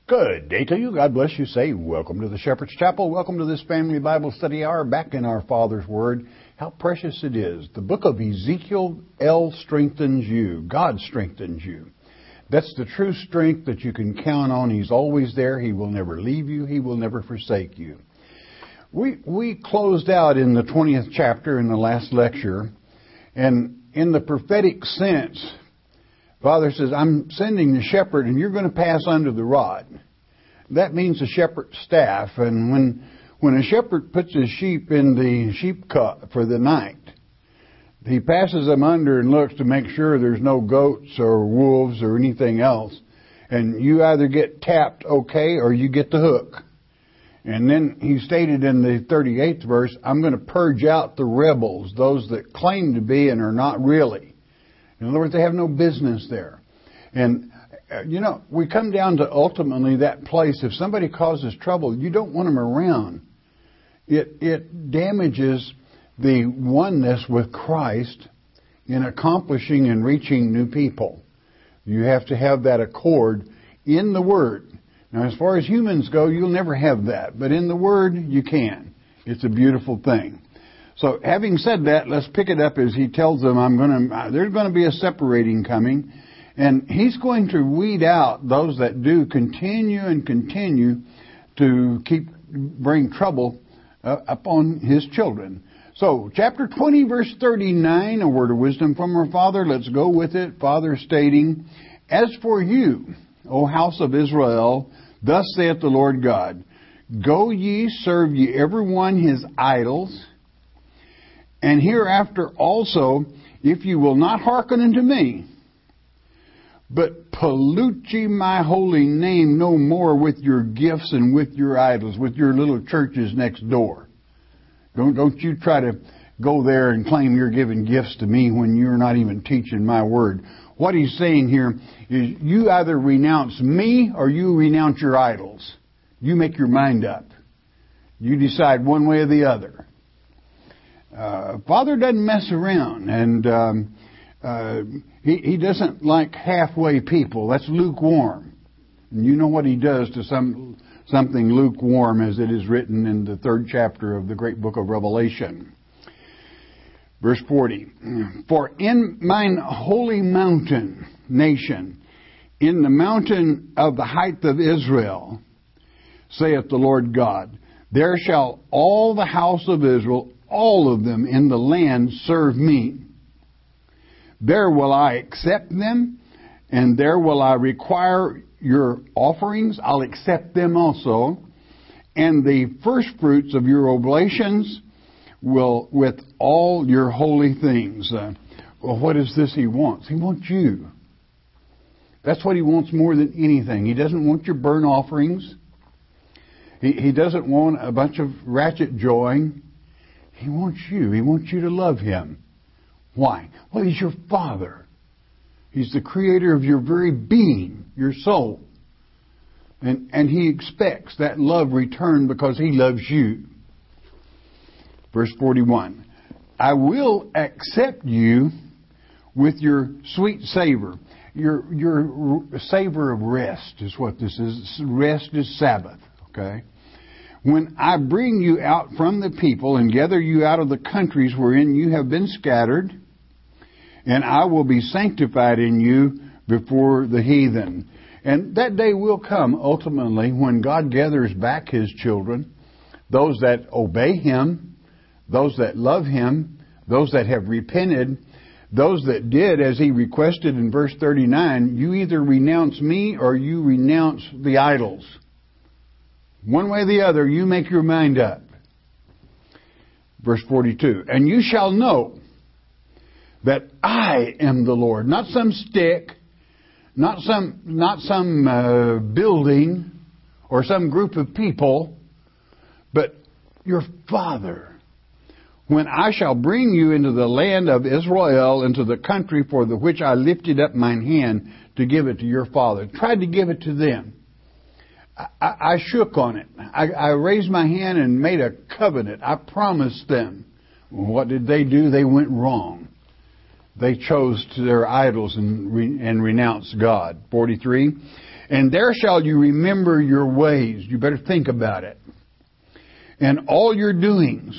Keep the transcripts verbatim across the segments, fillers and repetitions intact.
Good day to you. God bless you. Say, welcome to the Shepherd's Chapel. Welcome to this family Bible study hour back in our Father's Word. How precious it is. The book of Ezekiel, El strengthens you. God strengthens you. That's the true strength that you can count on. He's always there. He will never leave you. He will never forsake you. We, we closed out in the twentieth chapter in the last lecture. And in the prophetic sense, Father says, I'm sending the shepherd and you're going to pass under the rod. That means the shepherd's staff. And when when a shepherd puts his sheep in the sheep cut for the night, he passes them under and looks to make sure there's no goats or wolves or anything else. And you either get tapped okay or you get the hook. And then he stated in the thirty-eighth verse, I'm going to purge out the rebels, those that claim to be and are not really. In other words, they have no business there. And, uh, you know, we come down to ultimately that place. If somebody causes trouble, you don't want them around. It, it damages the oneness with Christ in accomplishing and reaching new people. You have to have that accord in the Word. Now, as far as humans go, you'll never have that. But in the Word, you can. It's a beautiful thing. So, having said that, let's pick it up as he tells them, "I'm going to. There's going to be a separating coming, and he's going to weed out those that do continue and continue to keep bring trouble uh, upon his children." So, chapter twenty, verse thirty-nine, a word of wisdom from our Father. Let's go with it. Father stating, "As for you, O house of Israel, thus saith the Lord God, go ye, serve ye every one his idols. And hereafter also, if you will not hearken unto me, but pollute ye my holy name no more with your gifts and with your idols, with your little churches next door." Don't, don't you try to go there and claim you're giving gifts to me when you're not even teaching my word. What he's saying here is you either renounce me or you renounce your idols. You make your mind up. You decide one way or the other. Uh, Father doesn't mess around, and um, uh, he, he doesn't like halfway people. That's lukewarm. And you know what he does to some something lukewarm, as it is written in the third chapter of the great book of Revelation. Verse forty, "For in mine holy mountain nation, in the mountain of the height of Israel, saith the Lord God, there shall all the house of Israel, all of them in the land, serve me. There will I accept them, and there will I require your offerings. I'll accept them also. And the first fruits of your oblations will, with all your holy things." Uh, well, what is this he wants? He wants you. That's what he wants more than anything. He doesn't want your burnt offerings. He, he doesn't want a bunch of ratchet jawing. He wants you. He wants you to love him. Why? Well, he's your Father. He's the creator of your very being, your soul. And, and he expects that love returned because he loves you. Verse forty-one, "I will accept you with your sweet savor." Your, your savor of rest is what this is. Rest is Sabbath, okay? "When I bring you out from the people and gather you out of the countries wherein you have been scattered, and I will be sanctified in you before the heathen." And that day will come ultimately when God gathers back his children, those that obey him, those that love him, those that have repented, those that did as he requested in verse thirty-nine, you either renounce me or you renounce the idols. One way or the other, you make your mind up. Verse forty-two, "And you shall know that I am the Lord." Not some stick, not some not some uh, building or some group of people, but your Father. "When I shall bring you into the land of Israel, into the country for the which I lifted up mine hand to give it to your father." Tried to give it to them. I, I shook on it. I, I raised my hand and made a covenant. I promised them. What did they do? They went wrong. They chose to their idols and, re, and renounced God. forty-three. And there shall you remember your ways. You better think about it. And all your doings,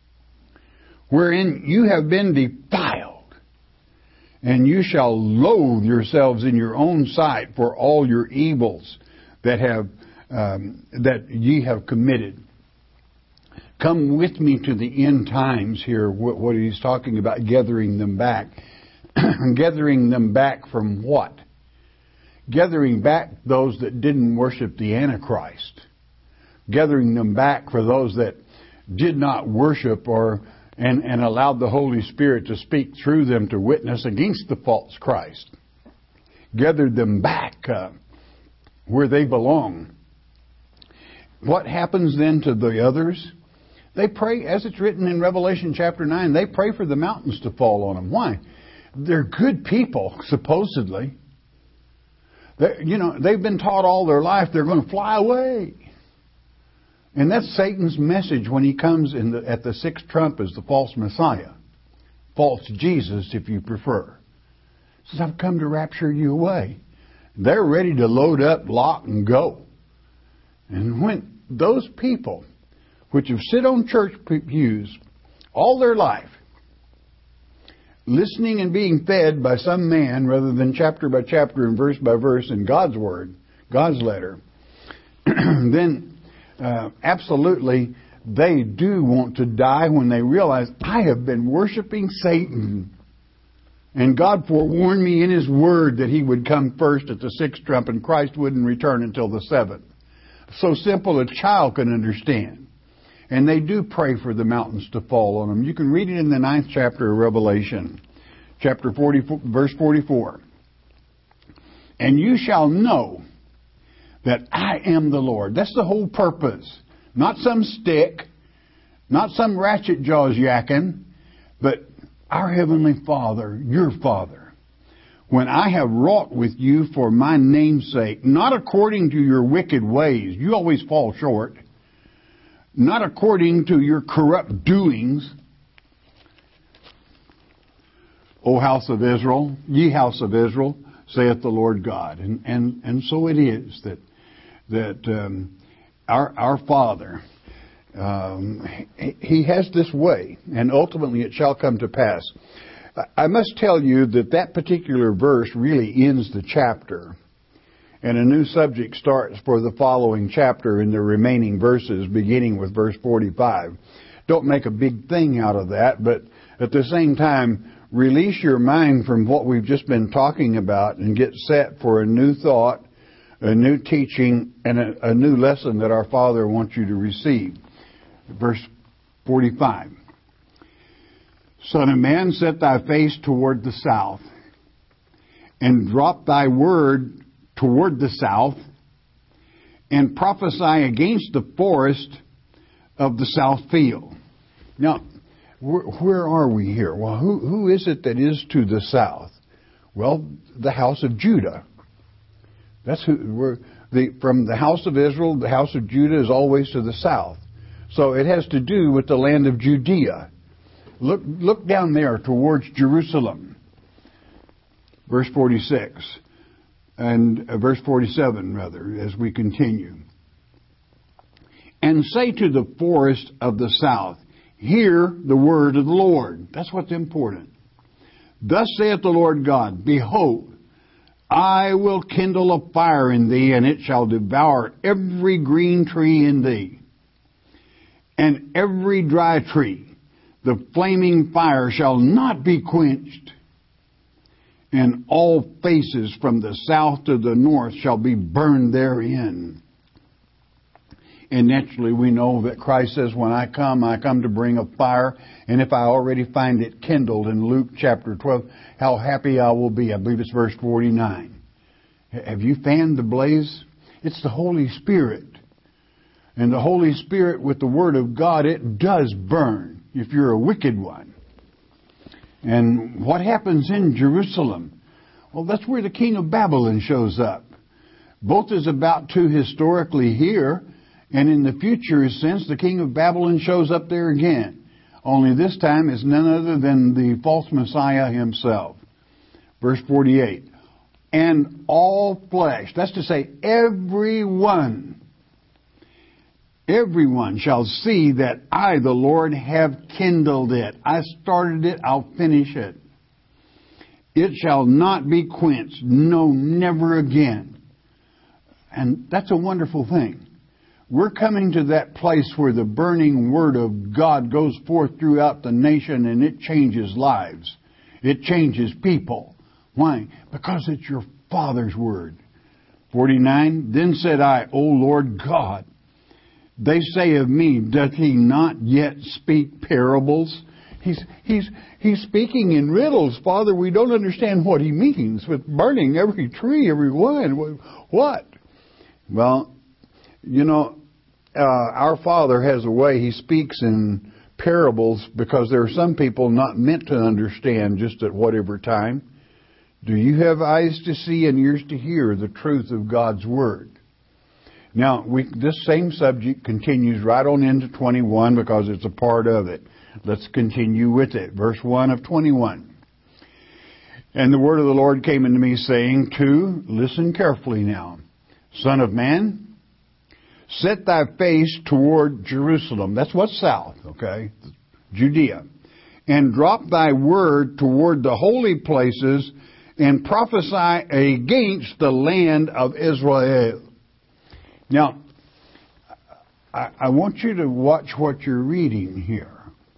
wherein you have been defiled. And you shall loathe yourselves in your own sight for all your evils that have um, that ye have committed. Come with me to the end times here, what, what he's talking about, gathering them back. Gathering them back from what? Gathering back those that didn't worship the Antichrist. Gathering them back for those that did not worship or and, and allowed the Holy Spirit to speak through them to witness against the false Christ. Gathered them back uh, where they belong. What happens then to the others? They pray, as it's written in Revelation chapter nine, they pray for the mountains to fall on them. Why? They're good people, supposedly. They're, you know, they've been taught all their life they're going to fly away. And that's Satan's message when he comes in the, at the sixth trump as the false Messiah. False Jesus, if you prefer. He says, I've come to rapture you away. They're ready to load up, lock, and go. And when those people, which have sit on church pews all their life, listening and being fed by some man rather than chapter by chapter and verse by verse in God's Word, God's letter, then uh, absolutely they do want to die when they realize, I have been worshiping Satan. And God forewarned me in His Word that He would come first at the sixth trump and Christ wouldn't return until the seventh. So simple a child can understand. And they do pray for the mountains to fall on them. You can read it in the ninth chapter of Revelation, chapter forty, verse forty-four. And you shall know that I am the Lord. That's the whole purpose. Not some stick, not some ratchet jaws yakking, but our Heavenly Father, your Father, when I have wrought with you for my name's sake, not according to your wicked ways, you always fall short, not according to your corrupt doings, O house of Israel, ye house of Israel, saith the Lord God. And and, and so it is that that um, our our Father, um, he, he has this way, and ultimately it shall come to pass. I must tell you that that particular verse really ends the chapter. And a new subject starts for the following chapter in the remaining verses, beginning with verse forty-five. Don't make a big thing out of that, but at the same time, release your mind from what we've just been talking about and get set for a new thought, a new teaching, and a, a new lesson that our Father wants you to receive. Verse forty-five. Son of man, set thy face toward the south, and drop thy word toward the south, and prophesy against the forest of the south field. Now, where, where are we here? Well, who, who is it that is to the south? Well, the house of Judah. That's who we're the from the house of Israel. The house of Judah is always to the south, so it has to do with the land of Judea. Look, look down there towards Jerusalem. Verse forty-six. And uh, verse forty-seven, rather, as we continue. And say to the forest of the south, hear the word of the Lord. That's what's important. Thus saith the Lord God, behold, I will kindle a fire in thee, and it shall devour every green tree in thee, and every dry tree. The flaming fire shall not be quenched. And all faces from the south to the north shall be burned therein. And naturally we know that Christ says, when I come, I come to bring a fire. And if I already find it kindled in Luke chapter twelve, how happy I will be. I believe it's verse forty-nine. Have you fanned the blaze? It's the Holy Spirit. And the Holy Spirit with the Word of God, it does burn if you're a wicked one. And what happens in Jerusalem? Well, that's where the king of Babylon shows up. Both is about to historically here, and in the future sense, the king of Babylon shows up there again. Only this time it's none other than the false Messiah himself. Verse forty-eight. and all flesh. That's to say, everyone, everyone shall see that I, the Lord, have kindled it. I started it, I'll finish it. It shall not be quenched, no, never again. And that's a wonderful thing. We're coming to that place where the burning Word of God goes forth throughout the nation and it changes lives. It changes people. Why? Because it's your Father's Word. forty-nine, then said I, O Lord God, they say of me, doth he not yet speak parables? He's, he's, he's speaking in riddles. Father, we don't understand what he means with burning every tree, every one. What? Well, you know, uh, our Father has a way he speaks in parables because there are some people not meant to understand just at whatever time. Do you have eyes to see and ears to hear the truth of God's Word? Now, we, this same subject continues right on into twenty-one because it's a part of it. Let's continue with it. Verse one of twenty-one. And the word of the Lord came unto me, saying, to, listen carefully now, Son of man, set thy face toward Jerusalem. That's what's south, okay? Judea. And drop thy word toward the holy places, and prophesy against the land of Israel. Now, I, I want you to watch what you're reading here.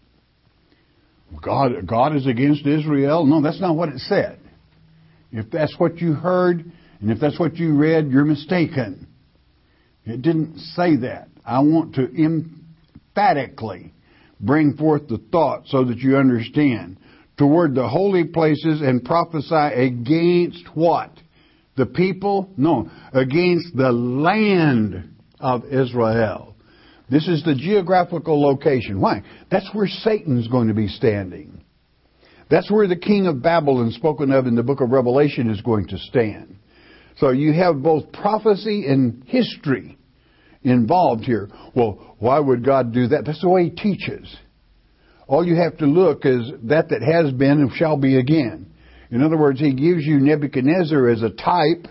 God, God is against Israel? No, that's not what it said. If that's what you heard, and if that's what you read, you're mistaken. It didn't say that. I want to emphatically bring forth the thought so that you understand. Toward the holy places and prophesy against what? The people? No, against the land of Israel. This is the geographical location. Why? That's where Satan's going to be standing. That's where the king of Babylon, spoken of in the book of Revelation, is going to stand. So you have both prophecy and history involved here. Well, why would God do that? That's the way He teaches. All you have to look is that that has been and shall be again. In other words, He gives you Nebuchadnezzar as a type,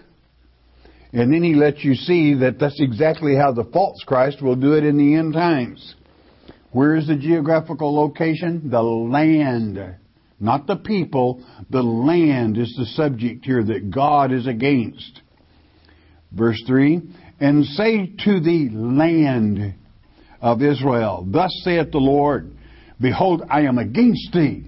and then He lets you see that that's exactly how the false Christ will do it in the end times. Where is the geographical location? The land. Not the people. The land is the subject here that God is against. Verse three, and say to the land of Israel, thus saith the Lord, behold, I am against thee,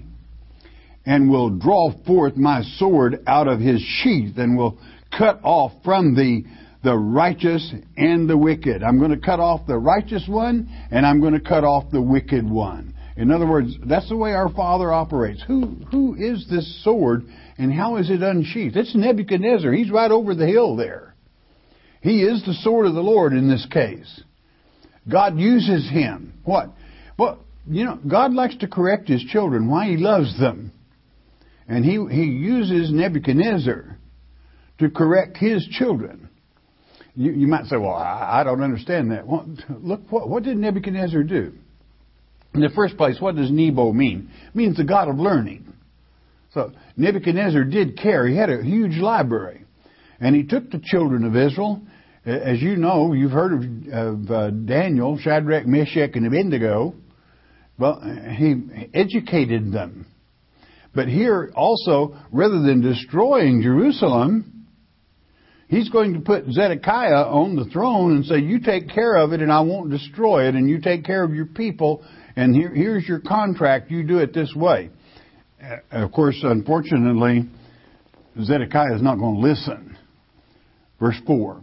and will draw forth my sword out of his sheath, and will cut off from thee the righteous and the wicked. I'm going to cut off the righteous one, and I'm going to cut off the wicked one. In other words, that's the way our Father operates. Who who is this sword, and how is it unsheathed? It's Nebuchadnezzar. He's right over the hill there. He is the sword of the Lord in this case. God uses him. What? Well, you know, God likes to correct His children. Why? He loves them. And He, he uses Nebuchadnezzar to correct His children. You, you might say, well, I, I don't understand that. Well, look, what, what did Nebuchadnezzar do? In the first place, what does Nebo mean? It means the God of learning. So Nebuchadnezzar did care. He had a huge library. And he took the children of Israel. As you know, you've heard of, of uh, Daniel, Shadrach, Meshach, and Abednego. Well, he educated them. But here also, rather than destroying Jerusalem, he's going to put Zedekiah on the throne and say, you take care of it and I won't destroy it, and you take care of your people, and here, here's your contract, you do it this way. Uh, of course, unfortunately, Zedekiah is not going to listen. Verse four.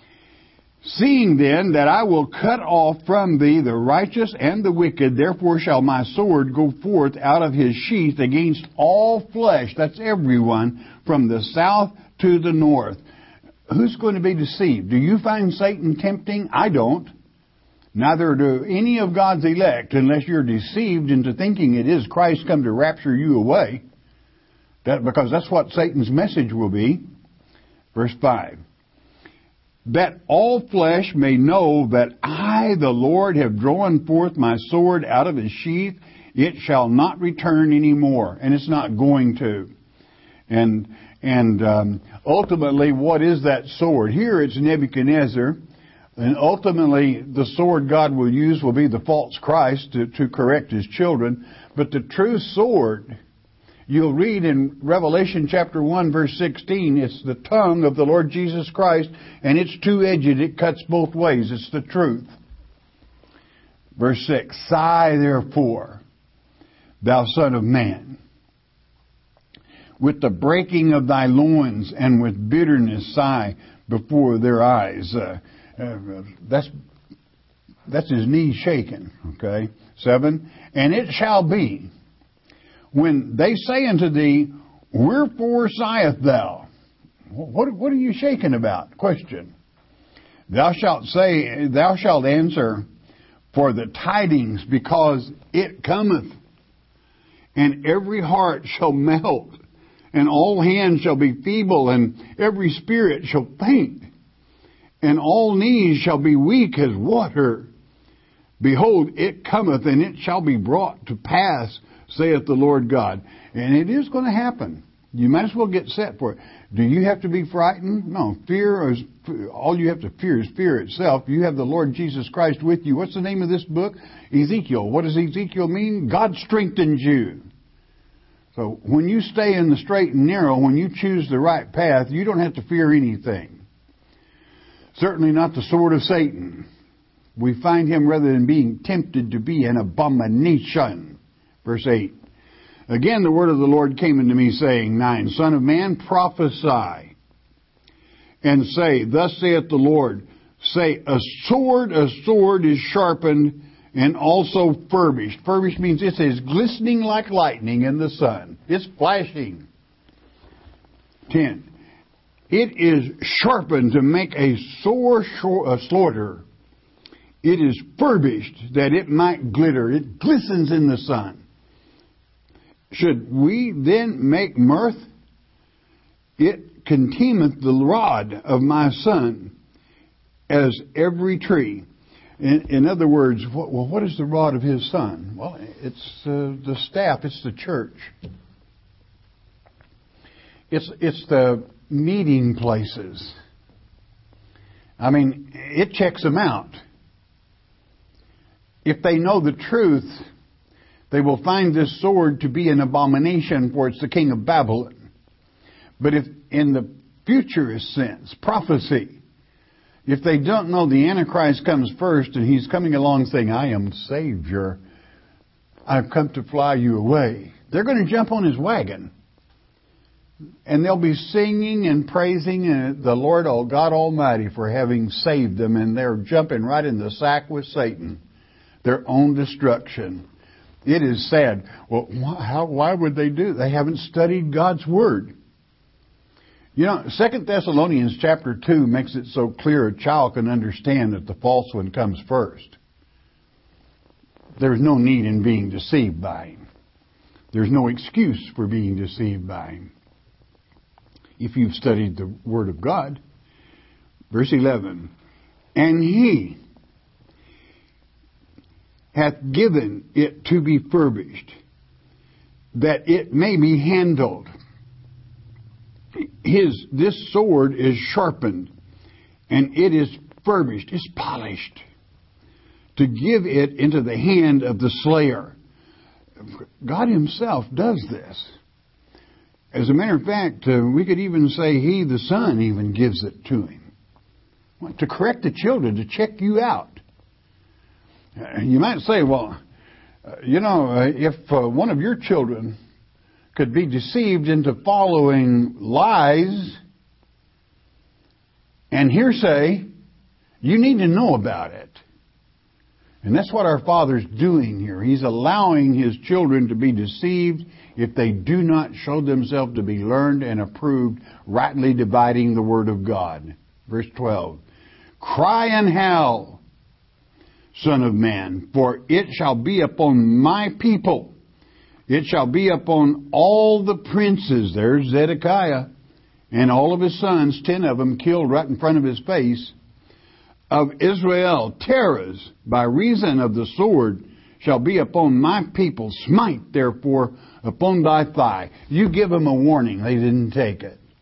Seeing then that I will cut off from thee the righteous and the wicked, therefore shall my sword go forth out of his sheath against all flesh, that's everyone, from the south to the north. Who's going to be deceived? Do you find Satan tempting? I don't. Neither do any of God's elect, unless you're deceived into thinking it is Christ come to rapture you away. That, because that's what Satan's message will be. Verse five. That all flesh may know that I, the Lord, have drawn forth my sword out of his sheath. It shall not return any more. And it's not going to. And And um, ultimately, what is that sword? Here it's Nebuchadnezzar. And ultimately, the sword God will use will be the false Christ to, to correct His children. But the true sword, you'll read in Revelation chapter one, verse sixteen, it's the tongue of the Lord Jesus Christ, and it's two-edged. It cuts both ways. It's the truth. Verse six, sigh therefore, thou son of man, with the breaking of thy loins, and with bitterness sigh before their eyes. Uh, uh, that's that's his knees shaking. Okay. Seven, and it shall be, when they say unto thee, wherefore sighest thou? What, what are you shaking about? Question. Thou shalt say, thou shalt answer, for the tidings, because it cometh, and every heart shall melt, and all hands shall be feeble, and every spirit shall faint, and all knees shall be weak as water. Behold, it cometh, and it shall be brought to pass, saith the Lord God. And it is going to happen. You might as well get set for it. Do you have to be frightened? No. Fear is, all you have to fear is fear itself. You have the Lord Jesus Christ with you. What's the name of this book? Ezekiel. What does Ezekiel mean? God strengthens you. So when you stay in the straight and narrow, when you choose the right path, you don't have to fear anything. Certainly not the sword of Satan. We find him, rather than being tempted, to be an abomination. Verse eight. Again, the word of the Lord came unto me, saying, nine, Son of man, prophesy, and say, Thus saith the Lord, say, a sword, a sword is sharpened, and also furbished. Furbished means it is glistening like lightning in the sun. It's flashing. Ten, it is sharpened to make a sore a slaughter. It is furbished that it might glitter. It glistens in the sun. Should we then make mirth? It contemneth the rod of my son as every tree. In, in other words, what, well, what is the rod of his son? Well, it's uh, the staff. It's the church. It's it's the meeting places. I mean, it checks them out. If they know the truth, they will find this sword to be an abomination, for it's the king of Babylon. But if in the futurist sense, prophecy, if they don't know the Antichrist comes first and he's coming along saying, I am Savior, I've come to fly you away, they're going to jump on his wagon. And they'll be singing and praising the Lord, oh God Almighty, for having saved them. And they're jumping right in the sack with Satan, their own destruction. It is sad. Well, how, why would they do? They haven't studied God's Word. You know, Second Thessalonians chapter two makes it so clear a child can understand that the false one comes first. There's no need in being deceived by him. There's no excuse for being deceived by him. If you've studied the Word of God. Verse eleven. And he hath given it to be furbished, that it may be handled. His, this sword is sharpened, and it is furbished, it's polished, to give it into the hand of the slayer. God himself does this. As a matter of fact, uh, we could even say he, the Son, even gives it to him. What, to correct the children, to check you out. Uh, you might say, well, uh, you know, uh, if uh, one of your children could be deceived into following lies and hearsay, you need to know about it. And that's what our Father's doing here. He's allowing His children to be deceived if they do not show themselves to be learned and approved, rightly dividing the Word of God. Verse twelve. Cry and howl, Son of man, for it shall be upon my people. It shall be upon all the princes. There's Zedekiah and all of his sons, ten of them killed right in front of his face, of Israel. Terrors by reason of the sword shall be upon my people. Smite therefore upon thy thigh. You give them a warning. They didn't take it.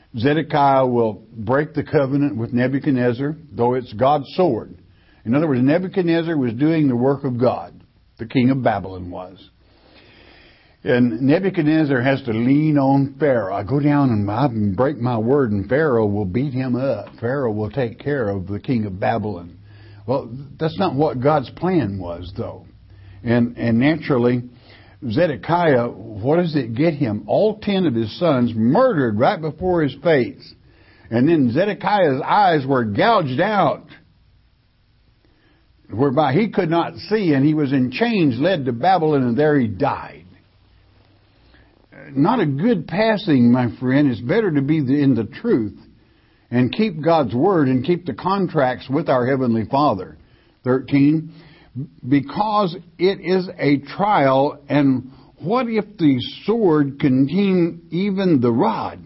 Zedekiah will break the covenant with Nebuchadnezzar, though it's God's sword. In other words, Nebuchadnezzar was doing the work of God. The king of Babylon was. And Nebuchadnezzar has to lean on Pharaoh. I go down and I break my word, and Pharaoh will beat him up. Pharaoh will take care of the king of Babylon. Well, that's not what God's plan was, though. And and naturally, Zedekiah, what does it get him? All ten of his sons murdered right before his face. And then Zedekiah's eyes were gouged out, whereby he could not see, and he was in chains led to Babylon, and there he died. Not a good passing, my friend. It's better to be in the truth and keep God's word and keep the contracts with our Heavenly Father. thirteen, because it is a trial, and what if the sword contain even the rod?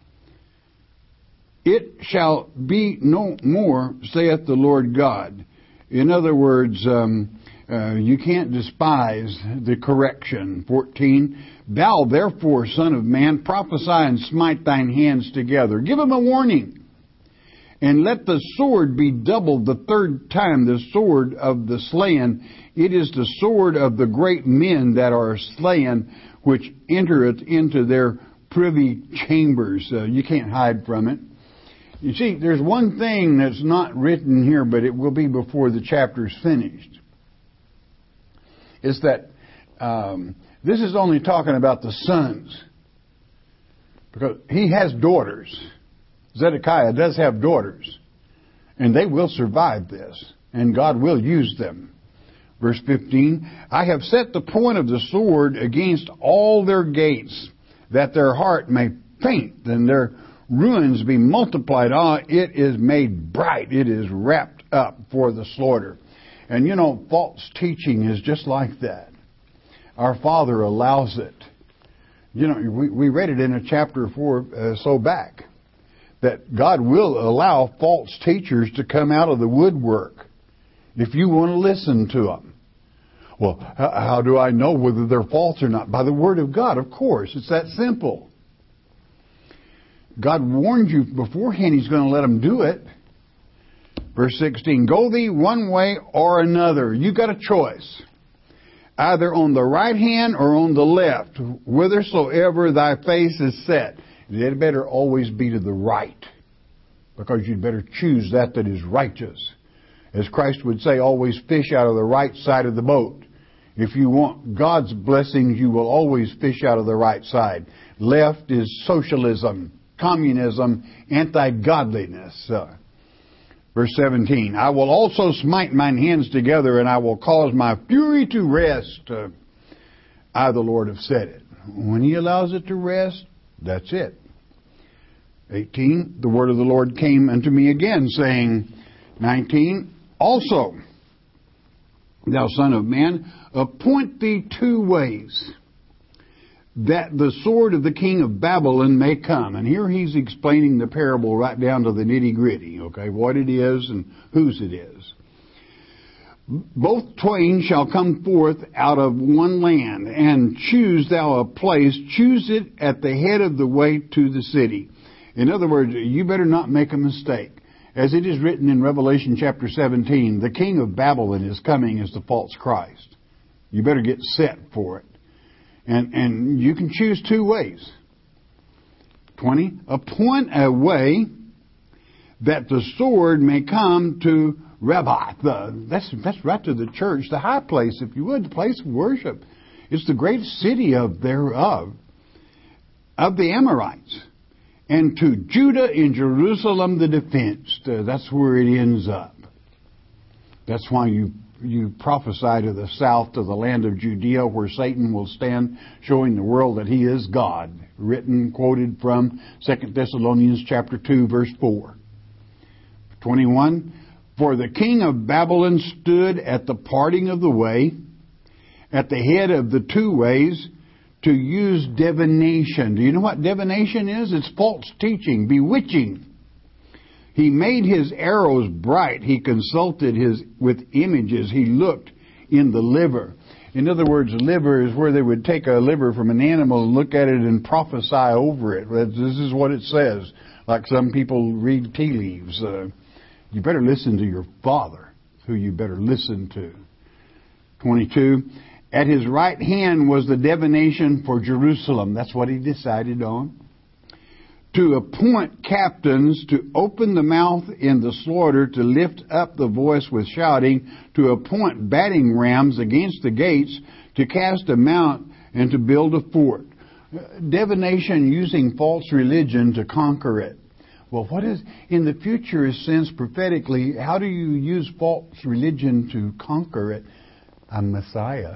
It shall be no more, saith the Lord God. In other words, um, uh, you can't despise the correction. fourteen, thou therefore, son of man, prophesy and smite thine hands together. Give him a warning. And let the sword be doubled the third time, the sword of the slain. It is the sword of the great men that are slain, which entereth into their privy chambers. Uh, you can't hide from it. You see, there's one thing that's not written here, but it will be before the chapter's finished. It's that um, this is only talking about the sons. Because he has daughters. Zedekiah does have daughters. And they will survive this. And God will use them. Verse fifteen, I have set the point of the sword against all their gates, that their heart may faint, and their ruins be multiplied. Ah, it is made bright. It is wrapped up for the slaughter. And you know, false teaching is just like that. Our Father allows it. You know, we, we read it in a chapter four uh, so back, that God will allow false teachers to come out of the woodwork if you want to listen to them. Well, how, how do I know whether they're false or not? By the Word of God, of course. It's that simple. God warned you beforehand He's going to let them do it. Verse sixteen, go thee one way or another. You got a choice. Either on the right hand or on the left, whithersoever thy face is set. It better always be to the right, because you'd better choose that that is righteous. As Christ would say, always fish out of the right side of the boat. If you want God's blessings, you will always fish out of the right side. Left is socialism, communism, anti-godliness. Uh, verse seventeen, I will also smite mine hands together, and I will cause my fury to rest. Uh, I, the Lord, have said it. When He allows it to rest, that's it. eighteen, the word of the Lord came unto me again, saying, nineteen, also, thou son of man, appoint thee two ways, that the sword of the king of Babylon may come. And here he's explaining the parable right down to the nitty-gritty, okay, what it is and whose it is. Both twain shall come forth out of one land, and choose thou a place, choose it at the head of the way to the city. In other words, you better not make a mistake. As it is written in Revelation chapter seventeen, the king of Babylon is coming as the false Christ. You better get set for it. And and you can choose two ways. twenty, appoint a way that the sword may come to Rabbath. The, that's, that's right to the church, the high place, if you would, the place of worship. It's the great city of thereof, of the Amorites. And to Judah in Jerusalem the defense. Uh, that's where it ends up. That's why you you prophesy to the south, to the land of Judea, where Satan will stand, showing the world that he is God. Written, quoted from Second Thessalonians chapter two, verse four. twenty-one, for the king of Babylon stood at the parting of the way, at the head of the two ways, to use divination. Do you know what divination is? It's false teaching, bewitching. He made his arrows bright. He consulted his with images. He looked in the liver. In other words, liver is where they would take a liver from an animal and look at it and prophesy over it. This is what it says. Like some people read tea leaves. Uh, you better listen to your Father, who you better listen to. twenty-two, at his right hand was the divination for Jerusalem. That's what he decided on. To appoint captains, to open the mouth in the slaughter, to lift up the voice with shouting, to appoint battering rams against the gates, to cast a mount, and to build a fort. Divination, using false religion to conquer it. Well, what is, in the future sense prophetically, how do you use false religion to conquer it? I'm Messiah.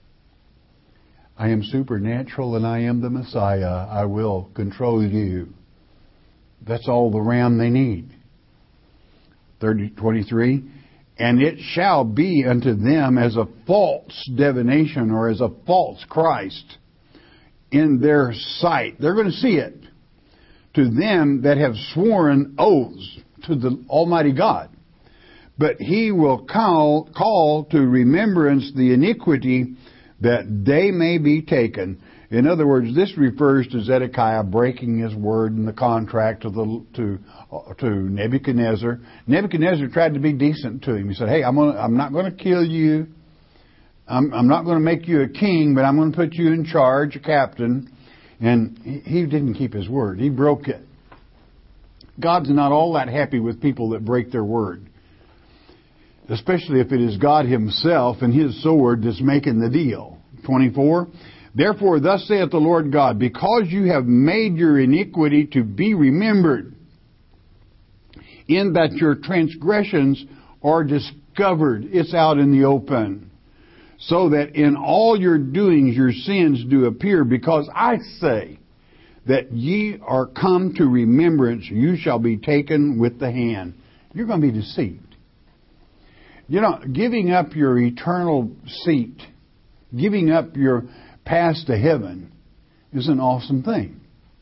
I am supernatural and I am the Messiah. I will control you. That's all the ram they need. thirty, twenty-three, and it shall be unto them as a false divination or as a false Christ in their sight. They're going to see it. To them that have sworn oaths to the Almighty God. But he will call, call to remembrance the iniquity that they may be taken. In other words, this refers to Zedekiah breaking his word in the contract to the to to Nebuchadnezzar. Nebuchadnezzar tried to be decent to him. He said, "Hey, I'm gonna, I'm not going to kill you. I'm, I'm not going to make you a king, but I'm going to put you in charge, a captain." And he, he didn't keep his word. He broke it. God's not all that happy with people that break their word, especially if it is God Himself and His sword that's making the deal. twenty-four. Therefore, thus saith the Lord God, because you have made your iniquity to be remembered, in that your transgressions are discovered. It's out in the open. So that in all your doings your sins do appear, because I say that ye are come to remembrance, you shall be taken with the hand. You're going to be deceived. You know, giving up your eternal seat, giving up your pass to heaven is an awesome thing.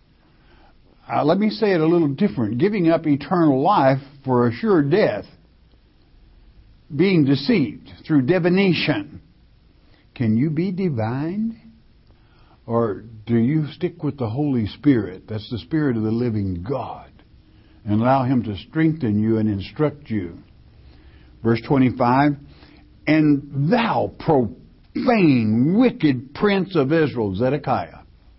Uh, let me say it a little different. Giving up eternal life for a sure death, being deceived through divination. Can you be divined? Or do you stick with the Holy Spirit? That's the Spirit of the living God. And allow Him to strengthen you and instruct you. Verse twenty-five, and thou profane, wicked prince of Israel, Zedekiah,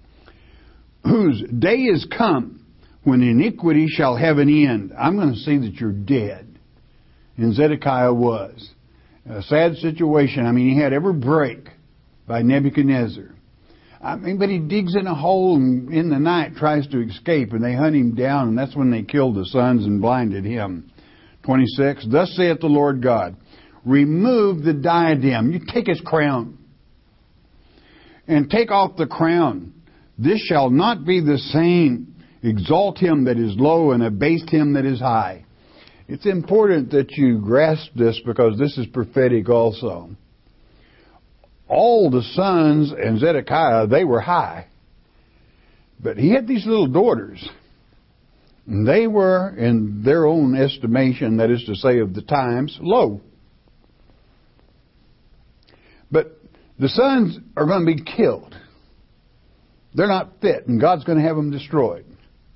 whose day is come when iniquity shall have an end. I'm going to see that you're dead. And Zedekiah was. A sad situation. I mean, he had every break by Nebuchadnezzar. I mean, but he digs in a hole and in the night tries to escape, and they hunt him down, and that's when they killed the sons and blinded him. twenty-six, thus saith the Lord God, remove the diadem. You take his crown. And take off the crown. This shall not be the same. Exalt him that is low and abase him that is high. It's important that you grasp this because this is prophetic also. All the sons and Zedekiah, they were high. But he had these little daughters. And they were, in their own estimation, that is to say of the times, low. But the sons are going to be killed. They're not fit, and God's going to have them destroyed.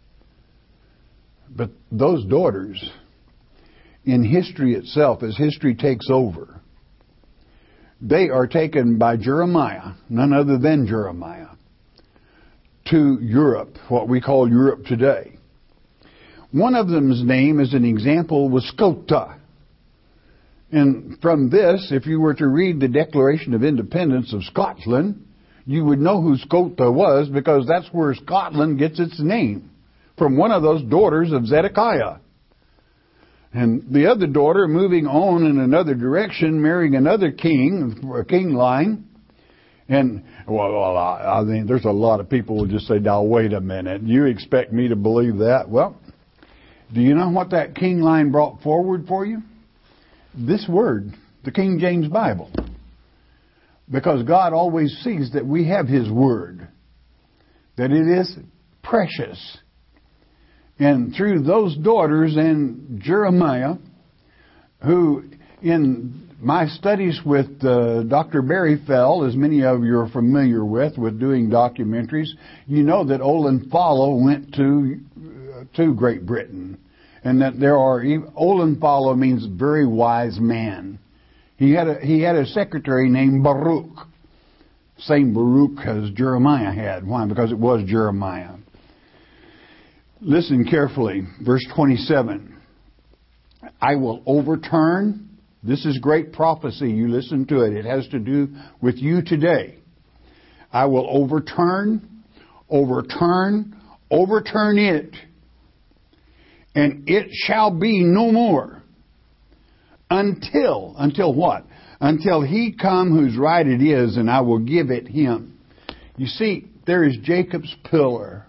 But those daughters, in history itself, as history takes over, they are taken by Jeremiah, none other than Jeremiah, to Europe, what we call Europe today. One of them's name, as an example, was Scotta. And from this, if you were to read the Declaration of Independence of Scotland, you would know who Scotta was, because that's where Scotland gets its name, from one of those daughters of Zedekiah. And the other daughter, moving on in another direction, marrying another king, a king line. And, well, well I, I mean, there's a lot of people who just say, now, wait a minute, you expect me to believe that? Well, do you know what that king line brought forward for you? This word, the King James Bible. Because God always sees that we have His word, that it is precious. And through those daughters and Jeremiah, who in my studies with uh, Doctor Barry Fell, as many of you are familiar with, with doing documentaries, you know that Olin Follow went to uh, to Great Britain. And that there are, Olenpalo means very wise man. He had a, he had a secretary named Baruch. Same Baruch as Jeremiah had. Why? Because it was Jeremiah. Listen carefully. Verse twenty-seven. I will overturn. This is great prophecy. You listen to it. It has to do with you today. I will overturn, overturn, overturn it. And it shall be no more. Until, until what? Until he come whose right it is, and I will give it him. You see, there is Jacob's pillar.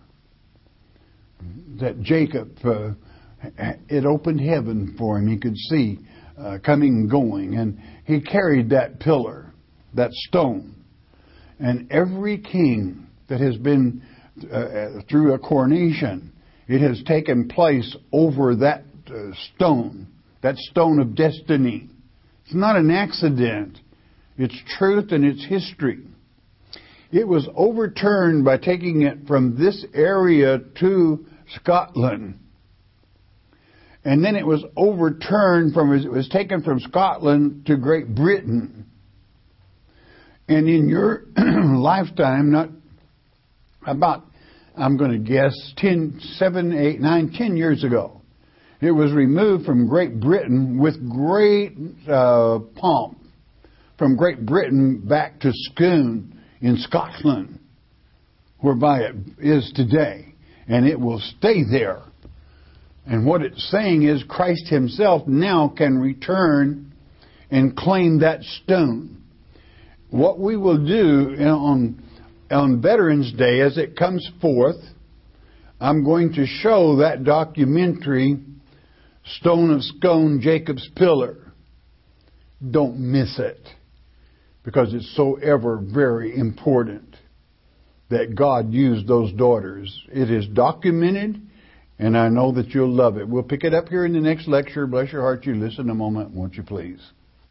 That Jacob, uh, it opened heaven for him. He could see uh, coming and going. And he carried that pillar, that stone. And every king that has been uh, through a coronation, it has taken place over that uh, stone, that stone of destiny. It's not an accident. It's truth and it's history. It was overturned by taking it from this area to Scotland. And then it was overturned from, it was taken from Scotland to Great Britain. And in your lifetime, not about, I'm going to guess, ten, seven, eight, nine, ten years ago, it was removed from Great Britain with great uh, pomp, from Great Britain back to Scone in Scotland, whereby it is today. And it will stay there. And what it's saying is Christ himself now can return and claim that stone. What we will do on, on Veterans Day as it comes forth, I'm going to show that documentary, Stone of Scone, Jacob's Pillar. Don't miss it, because it's so ever very important that God used those daughters. It is documented, and I know that you'll love it. We'll pick it up here in the next lecture. Bless your heart, you listen a moment, won't you please?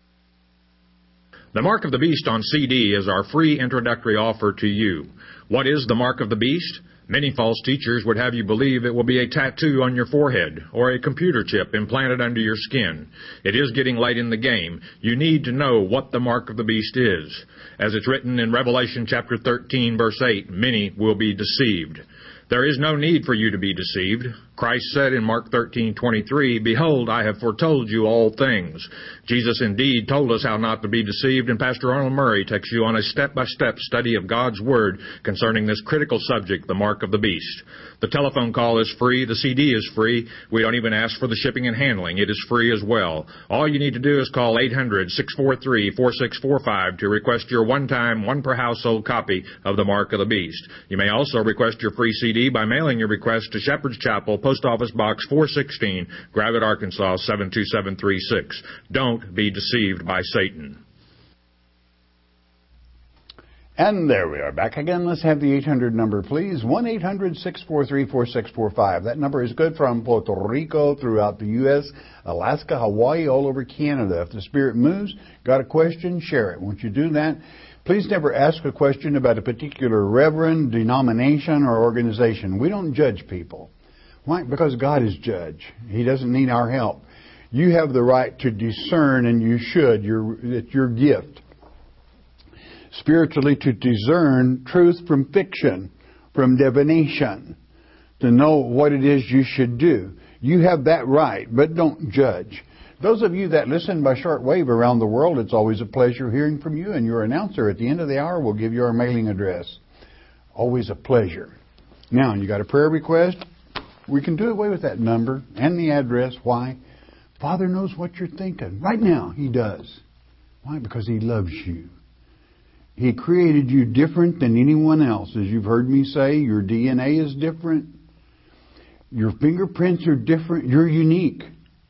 The Mark of the Beast on C D is our free introductory offer to you. What is the Mark of the Beast? Many false teachers would have you believe it will be a tattoo on your forehead or a computer chip implanted under your skin. It is getting late in the game. You need to know what the Mark of the Beast is. As it's written in Revelation chapter thirteen, verse eight, many will be deceived. There is no need for you to be deceived. Christ said in Mark thirteen twenty-three, Behold, I have foretold you all things. Jesus indeed told us how not to be deceived, and Pastor Arnold Murray takes you on a step-by-step study of God's Word concerning this critical subject, the Mark of the Beast. The telephone call is free. The C D is free. We don't even ask for the shipping and handling. It is free as well. All you need to do is call eight hundred, six four three, four six four five to request your one-time, one-per-household copy of the Mark of the Beast. You may also request your free C D by mailing your request to Shepherd's Chapel, Post Office Box four sixteen, Gravette, Arkansas seven two seven three six. Don't be deceived by Satan. And there we are back again. Let's have the eight hundred number, please. one eight hundred, six four three, four six four five. That number is good from Puerto Rico, throughout the U S, Alaska, Hawaii, all over Canada. If the Spirit moves, got a question, share it. Won't you do that? Please never ask a question about a particular reverend, denomination, or organization. We don't judge people. Why? Because God is judge. He doesn't need our help. You have the right to discern, and you should. Your, it's your gift. Spiritually, to discern truth from fiction, from divination, to know what it is you should do. You have that right, but don't judge. Those of you that listen by shortwave around the world, it's always a pleasure hearing from you, and your announcer at the end of the hour will give you our mailing address. Always a pleasure. Now, you got a prayer request? We can do away with that number and the address. Why? Father knows what you're thinking. Right now, He does. Why? Because He loves you. He created you different than anyone else. As you've heard me say, your D N A is different. Your fingerprints are different. You're unique.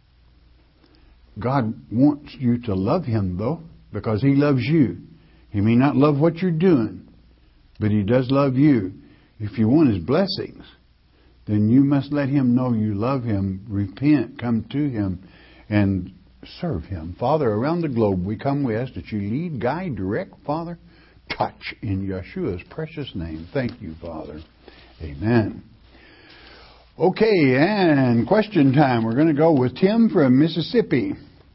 God wants you to love Him, though, because He loves you. He may not love what you're doing, but He does love you. If you want His blessings, then you must let Him know you love Him, repent, come to Him, and serve Him. Father, around the globe we come, we ask that you lead, guide, direct, Father, touch in Yeshua's precious name. Thank you, Father. Amen. Okay, and question time. We're going to go with Tim from Mississippi.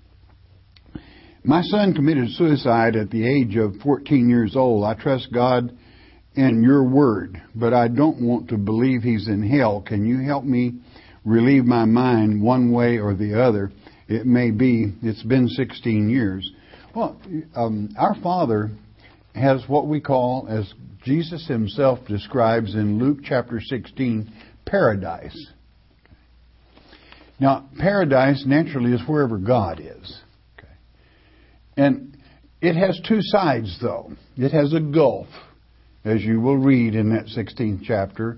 My son committed suicide at the age of fourteen years old. I trust God and your word, but I don't want to believe he's in hell. Can you help me relieve my mind one way or the other? It may be, it's been sixteen years. Well, um, our Father has what we call, as Jesus himself describes in Luke chapter sixteen, paradise. Now, paradise naturally is wherever God is. Okay. And it has two sides, though. It has a gulf, as you will read in that sixteenth chapter,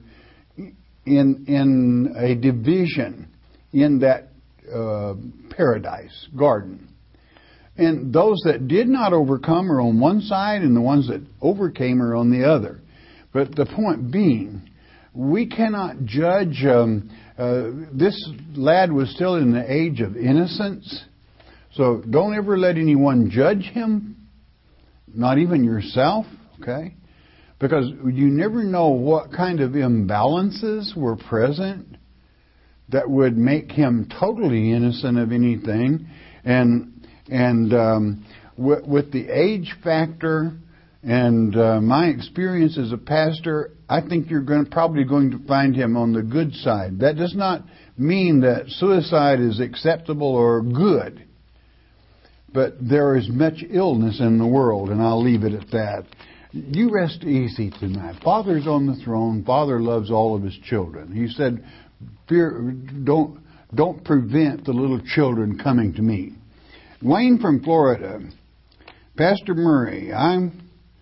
in in a division in that uh, paradise garden. And those that did not overcome are on one side, and the ones that overcame are on the other. But the point being, we cannot judge. Um, uh, this lad was still in the age of innocence, so don't ever let anyone judge him, not even yourself, okay? Because you never know what kind of imbalances were present that would make him totally innocent of anything. And and um, w- with the age factor and uh, my experience as a pastor, I think you're going to, probably going to find him on the good side. That does not mean that suicide is acceptable or good. But there is much illness in the world, and I'll leave it at that. You rest easy tonight. Father's on the throne. Father loves all of his children. He said, "Fear, don't don't prevent the little children coming to me." Wayne from Florida, Pastor Murray, I'm.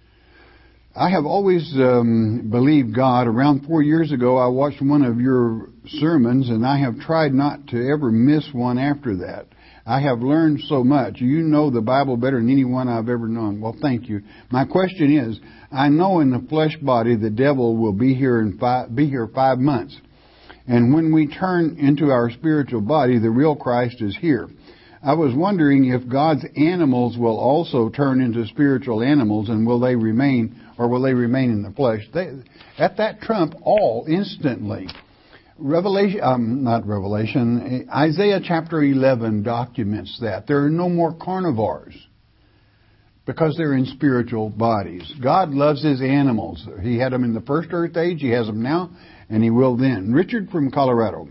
I have always um, believed God. Around four years ago, I watched one of your sermons, and I have tried not to ever miss one after that. I have learned so much. You know the Bible better than anyone I've ever known. Well, thank you. My question is, I know in the flesh body the devil will be here in five, be here five months. And when we turn into our spiritual body, the real Christ is here. I was wondering if God's animals will also turn into spiritual animals, and will they remain, or will they remain in the flesh? They, at that trump all instantly. Revelation, um, not Revelation, Isaiah chapter eleven documents that. There are no more carnivores because they're in spiritual bodies. God loves his animals. He had them in the first earth age, he has them now, and he will then. Richard from Colorado.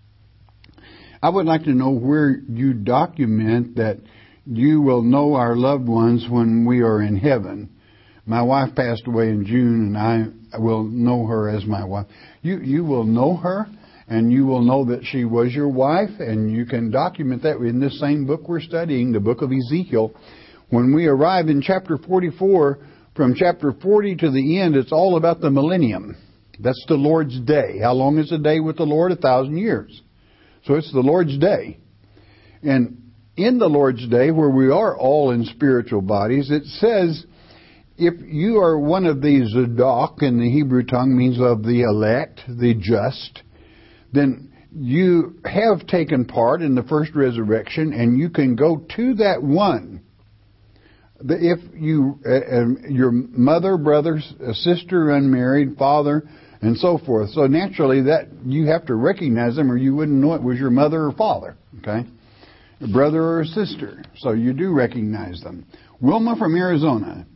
I would like to know where you document that you will know our loved ones when we are in heaven. My wife passed away in June, and I will know her as my wife. You you will know her, and you will know that she was your wife, and you can document that in this same book we're studying, the book of Ezekiel. When we arrive in chapter forty-four, from chapter forty to the end, it's all about the millennium. That's the Lord's day. How long is a day with the Lord? A thousand years. So it's the Lord's day. And in the Lord's day, where we are all in spiritual bodies, it says, if you are one of these Zadok, in the Hebrew tongue means of the elect, the just, then you have taken part in the first resurrection, and you can go to that one. If you, uh, your mother, brother, sister, unmarried, father, and so forth. So naturally, that you have to recognize them, or you wouldn't know it was your mother or father. Okay, a brother or a sister. So you do recognize them. Wilma from Arizona.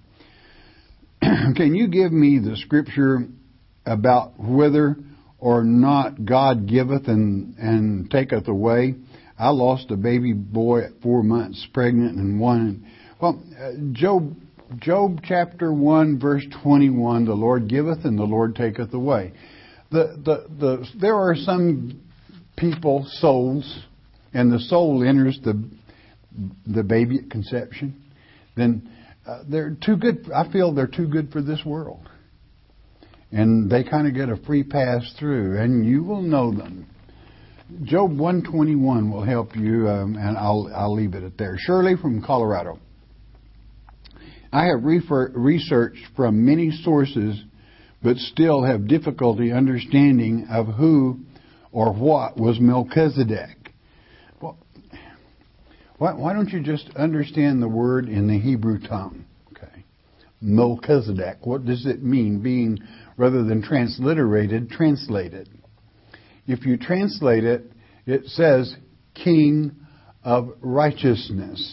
Can you give me the scripture about whether or not God giveth and, and taketh away? I lost a baby boy at four months pregnant and one. Well, uh, Job, Job chapter one, verse twenty-one, the Lord giveth and the Lord taketh away. The, the, the, there are some people, souls, and the soul enters the, the baby at conception. Then uh, they're too good. I feel they're too good for this world. And they kind of get a free pass through, and you will know them. Job one twenty-one will help you, um, and I'll I'll leave it at there. Shirley from Colorado. I have refer- researched from many sources, but still have difficulty understanding of who or what was Melchizedek. Well, why, why don't you just understand the word in the Hebrew tongue? Okay, Melchizedek. What does it mean? Being, rather than transliterated, translated. if you translate it, it says King of Righteousness.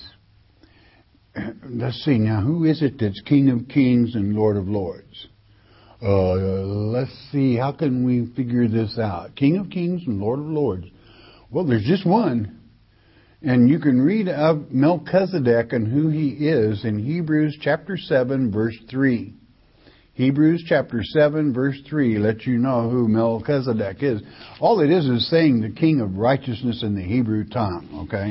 Let's see now, who is it that's King of Kings and Lord of Lords? Uh, let's see, how can we figure this out? King of Kings and Lord of Lords. Well, there's just one. And you can read of Melchizedek and who he is in Hebrews chapter seven, verse three. Hebrews chapter seven, verse three lets you know who Melchizedek is. All it is is saying the King of Righteousness in the Hebrew tongue, okay?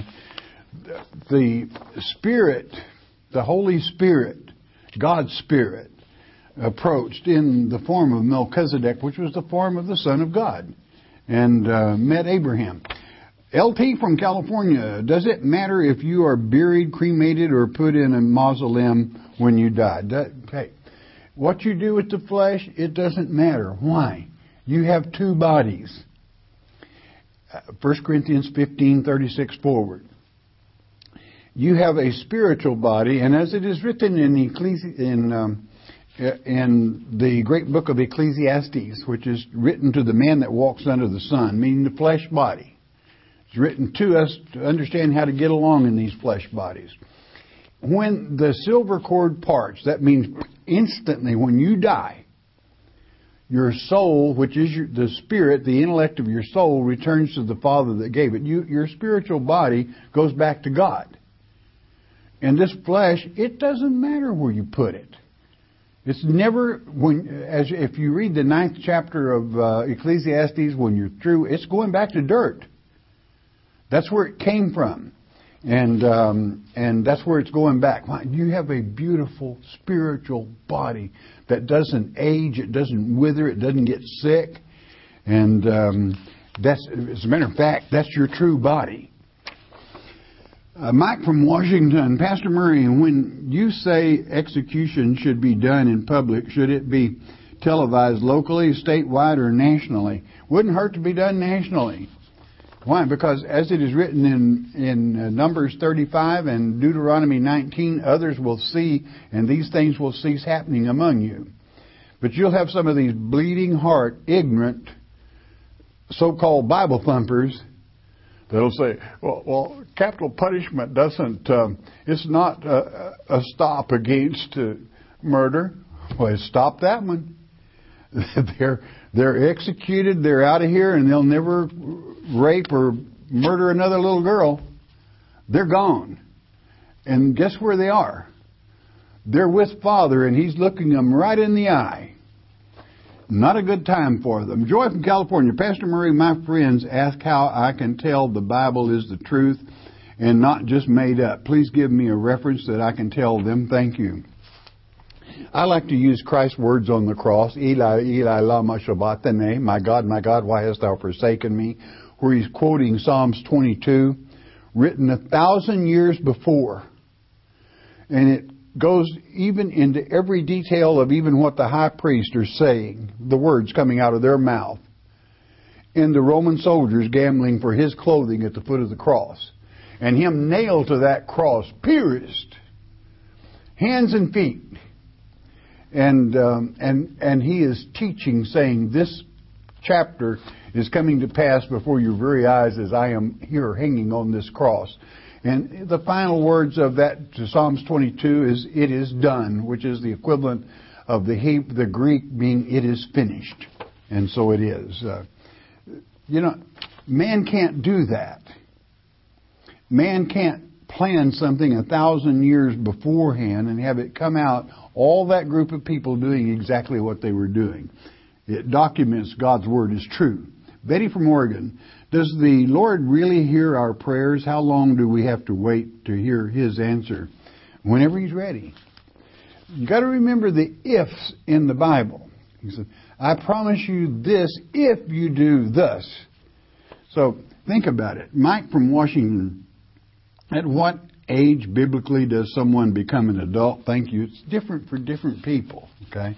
The Spirit, the Holy Spirit, God's Spirit, approached in the form of Melchizedek, which was the form of the Son of God, and uh, met Abraham. L T from California, does it matter if you are buried, cremated, or put in a mausoleum when you die? Hey, what you do with the flesh, it doesn't matter. Why? You have two bodies. First Corinthians fifteen thirty-six forward. You have a spiritual body, and as it is written in Ecclesi- in um, in the great book of Ecclesiastes, which is written to the man that walks under the sun, meaning the flesh body. It's written to us to understand how to get along in these flesh bodies. When the silver cord parts, that means instantly when you die, your soul, which is your, the spirit, the intellect of your soul, returns to the Father that gave it. You, your spiritual body goes back to God. And this flesh, it doesn't matter where you put it. It's never, when as if you read the ninth chapter of uh, Ecclesiastes, when you're through, it's going back to dirt. That's where it came from. And um, and that's where it's going back. You have a beautiful spiritual body that doesn't age, it doesn't wither, it doesn't get sick. And um, that's, as a matter of fact, that's your true body. Uh, Mike from Washington, Pastor Murray, when you say execution should be done in public, should it be televised locally, statewide, or nationally? Wouldn't hurt to be done nationally. Why? Because as it is written in, in uh, Numbers thirty-five and Deuteronomy nineteen, others will see, and these things will cease happening among you. But you'll have some of these bleeding heart, ignorant, so-called Bible thumpers that'll say, well, well capital punishment doesn't, um, it's not a, a stop against uh, murder. Well, stop that one. they're, they're executed, they're out of here, and they'll never rape or murder another little girl. They're gone. And guess where they are? They're with Father, and He's looking them right in the eye. Not a good time for them. Joy from California. Pastor Murray, my friends ask how I can tell the Bible is the truth and not just made up. Please give me a reference that I can tell them. Thank you. I like to use Christ's words on the cross. Eli, Eli, lama sabachthani. My God, my God, why hast thou forsaken me? Where he's quoting Psalms twenty-two, written a thousand years before. And it goes even into every detail of even what the high priests are saying, the words coming out of their mouth. And the Roman soldiers gambling for his clothing at the foot of the cross. And him nailed to that cross, pierced, hands and feet. And um, and and he is teaching, saying, this chapter is coming to pass before your very eyes as I am here hanging on this cross. And the final words of that to Psalms twenty-two is, it is done, which is the equivalent of the Hebrew, the Greek being, it is finished. And so it is. Uh, you know, man can't do that. Man can't plan something a thousand years beforehand and have it come out, all that group of people doing exactly what they were doing. It documents God's Word is true. Betty from Oregon, does the Lord really hear our prayers? How long do we have to wait to hear His answer? Whenever He's ready. You've got to remember the ifs in the Bible. He said, I promise you this if you do thus. So think about it. Mike from Washington, at what age biblically does someone become an adult? Thank you. It's different for different people. Okay.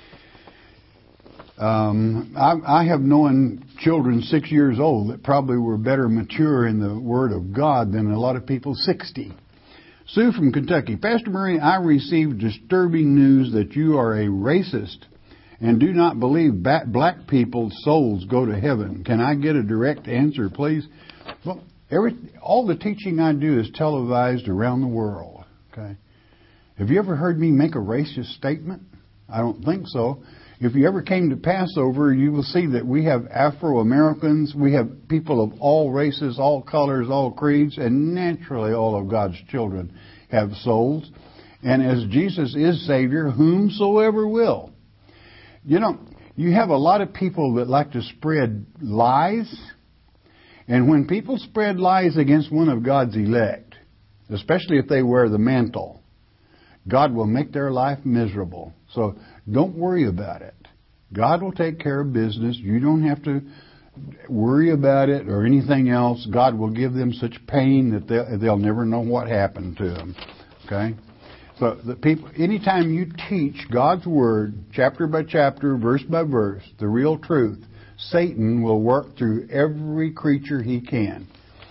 Um, I, I have known children six years old that probably were better mature in the Word of God than a lot of people sixty. Sue from Kentucky. Pastor Murray, I received disturbing news that you are a racist and do not believe black people's souls go to heaven. Can I get a direct answer, please? Well, every, all the teaching I do is televised around the world. Okay. Have you ever heard me make a racist statement? I don't think so. If you ever came to Passover, you will see that we have Afro-Americans, we have people of all races, all colors, all creeds, and naturally all of God's children have souls. And as Jesus is Savior, whomsoever will. You know, you have a lot of people that like to spread lies. And when people spread lies against one of God's elect, especially if they wear the mantle, God will make their life miserable. So don't worry about it. God will take care of business. You don't have to worry about it or anything else. God will give them such pain that they'll, they'll never know what happened to them. Okay? So the people, anytime you teach God's Word, chapter by chapter, verse by verse, the real truth, Satan will work through every creature he can.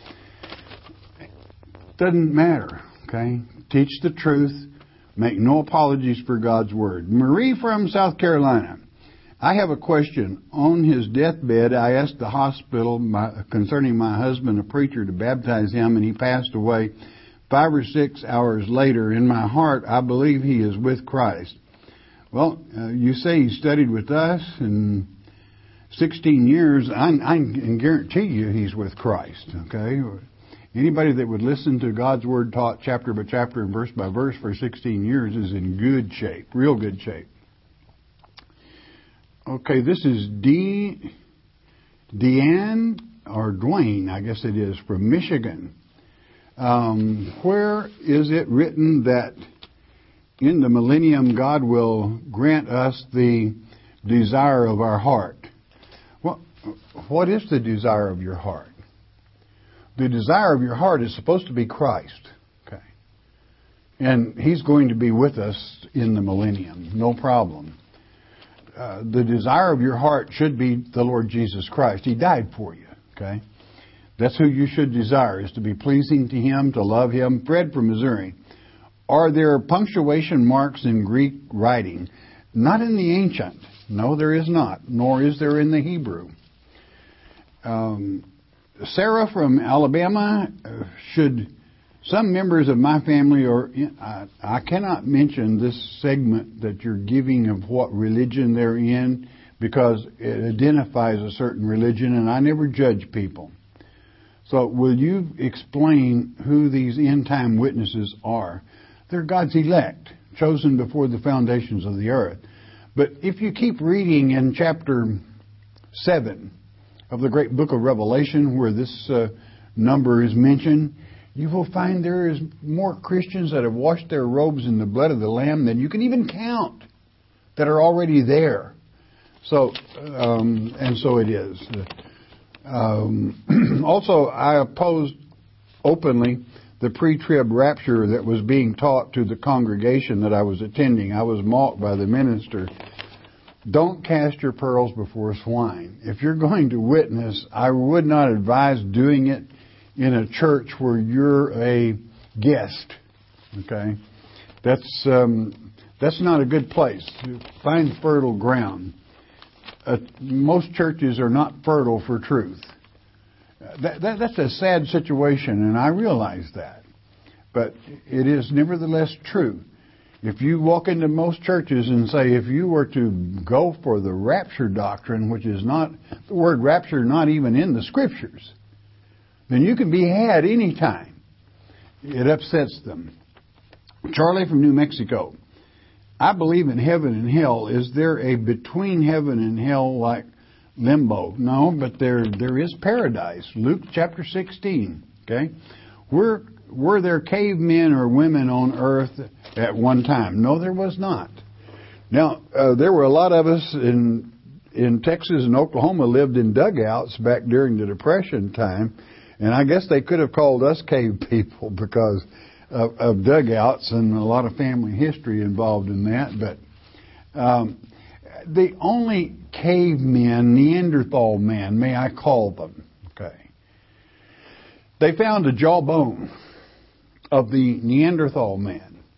Doesn't matter. Okay? Teach the truth. Make no apologies for God's Word. Marie from South Carolina. I have a question. On his deathbed, I asked the hospital my, concerning my husband, a preacher, to baptize him, and he passed away five or six hours later. In my heart, I believe he is with Christ. Well, uh, you say he studied with us in sixteen years. I, I can guarantee you he's with Christ, okay? Anybody that would listen to God's Word taught chapter by chapter and verse by verse for sixteen years is in good shape, real good shape. Okay, this is D. Deanne, or Dwayne, I guess it is, from Michigan. Um, where is it written that in the millennium God will grant us the desire of our heart? Well, what is the desire of your heart? The desire of your heart is supposed to be Christ. Okay. And He's going to be with us in the millennium. No problem. Uh, the desire of your heart should be the Lord Jesus Christ. He died for you. Okay. That's who you should desire, is to be pleasing to Him, to love Him. Fred from Missouri. Are there punctuation marks in Greek writing? Not in the ancient. No, there is not. Nor is there in the Hebrew. Um... Sarah from Alabama, uh, should some members of my family, or I, I cannot mention this segment that you're giving of what religion they're in because it identifies a certain religion, and I never judge people. So will you explain who these end-time witnesses are? They're God's elect, chosen before the foundations of the earth. But if you keep reading in chapter seven, of the great book of Revelation, where this uh, number is mentioned, you will find there is more Christians that have washed their robes in the blood of the Lamb than you can even count that are already there. So, um, and so it is. Um, also, I opposed openly the pre-trib rapture that was being taught to the congregation that I was attending. I was mocked by the minister. Don't cast your pearls before swine. If you're going to witness, I would not advise doing it in a church where you're a guest. Okay, that's um, that's not a good place. Find fertile ground. Uh, most churches are not fertile for truth. That, that, that's a sad situation, and I realize that. But it is nevertheless true. If you walk into most churches and say, if you were to go for the rapture doctrine, which is not, the word rapture not even in the Scriptures, then you can be had any time. It upsets them. Charlie from New Mexico. I believe in heaven and hell. Is there a between heaven and hell like limbo? No, but there there is paradise. Luke chapter sixteen. Okay? We're Were there cavemen or women on earth at one time? No, there was not. Now, uh, there were a lot of us in in Texas and Oklahoma lived in dugouts back during the Depression time, and I guess they could have called us cave people because of, of dugouts and a lot of family history involved in that. But um, the only cavemen, Neanderthal men, may I call them, okay, they found a jawbone of the Neanderthal man.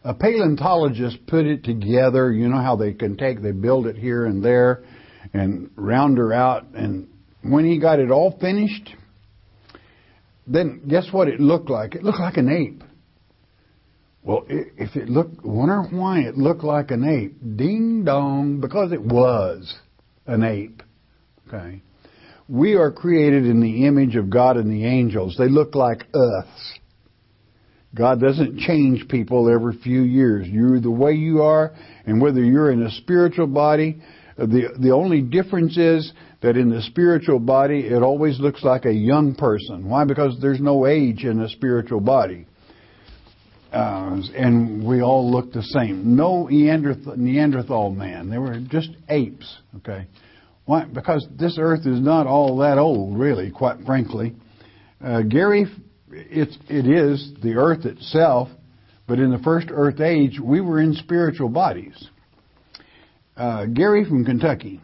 A paleontologist put it together. You know how they can take, they build it here and there and round her out. And when he got it all finished, then guess what it looked like? It looked like an ape. Well, if it looked, wonder why it looked like an ape. Ding dong, because it was an ape. Okay. We are created in the image of God and the angels. They look like us. God doesn't change people every few years. You're the way you are, and whether you're in a spiritual body, the the only difference is that in the spiritual body, it always looks like a young person. Why? Because there's no age in a spiritual body. Uh, and we all look the same. No Neanderthal, Neanderthal man. They were just apes, okay? Why? Because this earth is not all that old, really, quite frankly. Uh, Gary, it's, it is the earth itself, but in the first earth age, we were in spiritual bodies. Uh, Gary from Kentucky.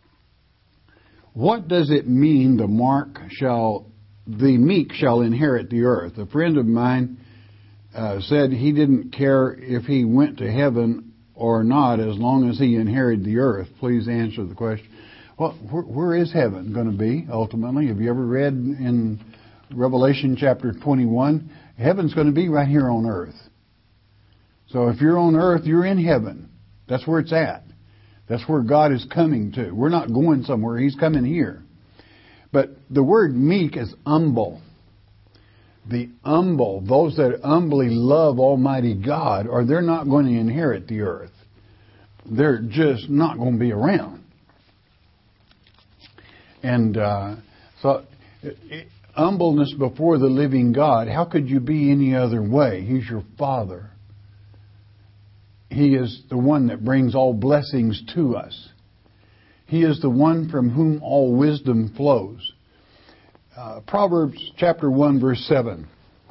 What does it mean the mark shall, the meek shall inherit the earth? A friend of mine uh, said he didn't care if he went to heaven or not as long as he inherited the earth. Please answer the question. Well, where, where is heaven going to be ultimately? Have you ever read in Revelation chapter twenty-one? Heaven's going to be right here on earth. So if you're on earth, you're in heaven. That's where it's at. That's where God is coming to. We're not going somewhere. He's coming here. But the word meek is humble. The humble, those that humbly love Almighty God, or they're not going to inherit the earth. They're just not going to be around. And uh, so, it, humbleness before the living God, how could you be any other way? He's your Father. He is the one that brings all blessings to us. He is the one from whom all wisdom flows. Uh, Proverbs chapter one, verse seven.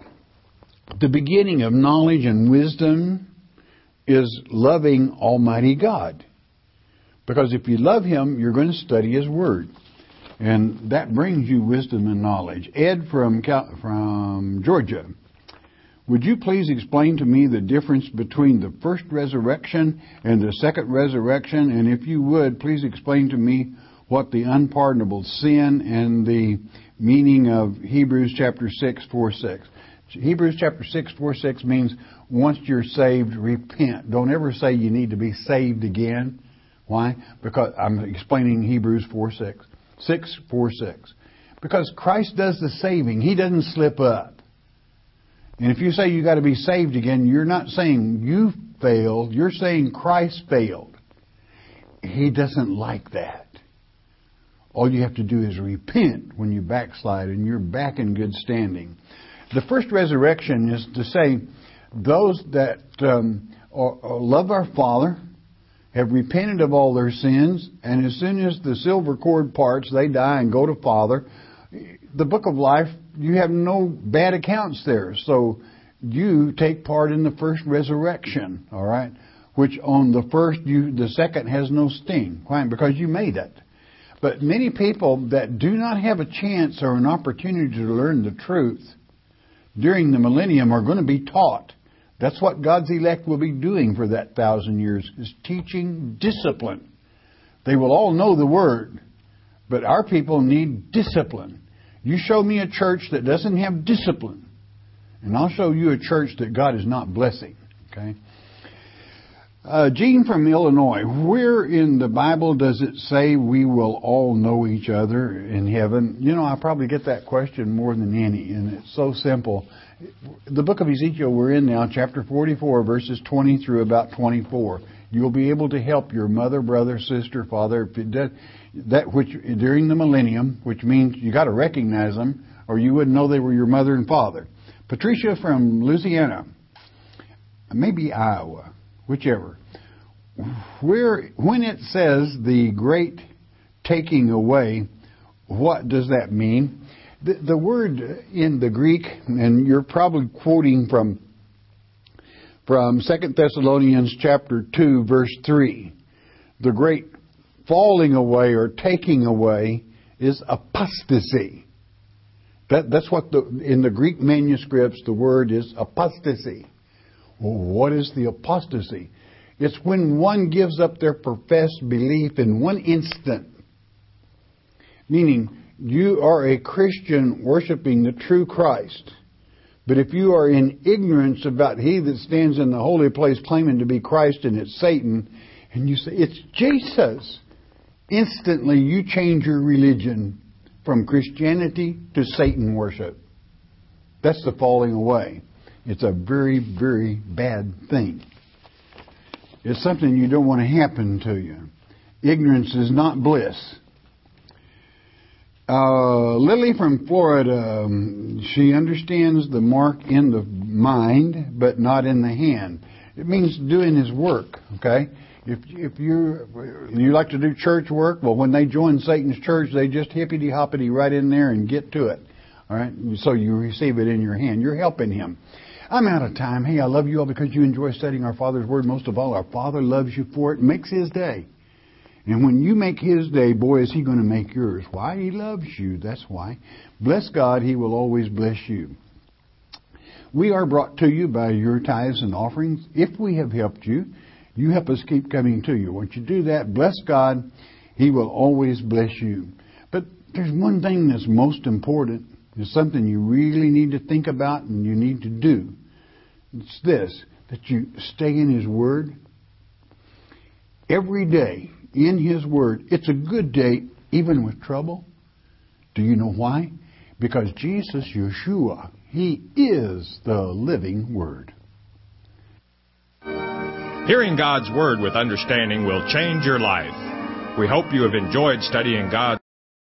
The beginning of knowledge and wisdom is loving Almighty God. Because if you love Him, you're going to study His Word. And that brings you wisdom and knowledge. Ed from from Georgia. Would you please explain to me the difference between the first resurrection and the second resurrection? And if you would, please explain to me what the unpardonable sin and the meaning of Hebrews chapter six, four, six. Hebrews chapter six, four, six means once you're saved, repent. Don't ever say you need to be saved again. Why? Because I'm explaining Hebrews four, six. six, four, six. Because Christ does the saving. He doesn't slip up. And if you say you got to be saved again, you're not saying you failed. You're saying Christ failed. He doesn't like that. All you have to do is repent when you backslide and you're back in good standing. The first resurrection is to say those that um, are, are love our Father, have repented of all their sins, and as soon as the silver cord parts, they die and go to Father. The book of life, you have no bad accounts there. So you take part in the first resurrection, all right? Which on the first, you the second has no sting. Why? Because you made it. But many people that do not have a chance or an opportunity to learn the truth during the millennium are going to be taught. That's what God's elect will be doing for that thousand years, is teaching discipline. They will all know the Word, but our people need discipline. You show me a church that doesn't have discipline, and I'll show you a church that God is not blessing. Okay? Uh, Gene from Illinois, where in the Bible does it say we will all know each other in heaven? You know, I probably get that question more than any, and it's so simple. The book of Ezekiel we're in now, chapter forty-four, verses twenty through about twenty-four. You'll be able to help your mother, brother, sister, father, if it does, that which during the millennium, which means you got to recognize them, or you wouldn't know they were your mother and father. Patricia from Louisiana, maybe Iowa, whichever. Where when it says the great taking away, what does that mean? The, the word in the Greek, and you're probably quoting from from Second Thessalonians chapter two, verse three. The great falling away or taking away is apostasy. That, that's what the in the Greek manuscripts the word is apostasy. Well, what is the apostasy? It's when one gives up their professed belief in one instant. Meaning, you are a Christian worshiping the true Christ. But if you are in ignorance about he that stands in the holy place claiming to be Christ and it's Satan, and you say, it's Jesus, instantly you change your religion from Christianity to Satan worship. That's the falling away. It's a very, very bad thing. It's something you don't want to happen to you. Ignorance is not bliss. Uh, Lily from Florida, um, she understands the mark in the mind, but not in the hand. It means doing his work, okay? If if you you like to do church work, well, when they join Satan's church, they just hippity-hoppity right in there and get to it, all right? So you receive it in your hand. You're helping him. I'm out of time. Hey, I love you all because you enjoy studying our Father's Word. Most of all, our Father loves you for it, makes His day. And when you make His day, boy, is He going to make yours. Why? He loves you. That's why. Bless God. He will always bless you. We are brought to you by your tithes and offerings. If we have helped you, you help us keep coming to you. Once you do that, bless God. He will always bless you. But there's one thing that's most important. It's something you really need to think about and you need to do. It's this, that you stay in His Word every day. In His Word. It's a good day, even with trouble. Do you know why? Because Jesus, Yeshua, He is the living Word. Hearing God's Word with understanding will change your life. We hope you have enjoyed studying God.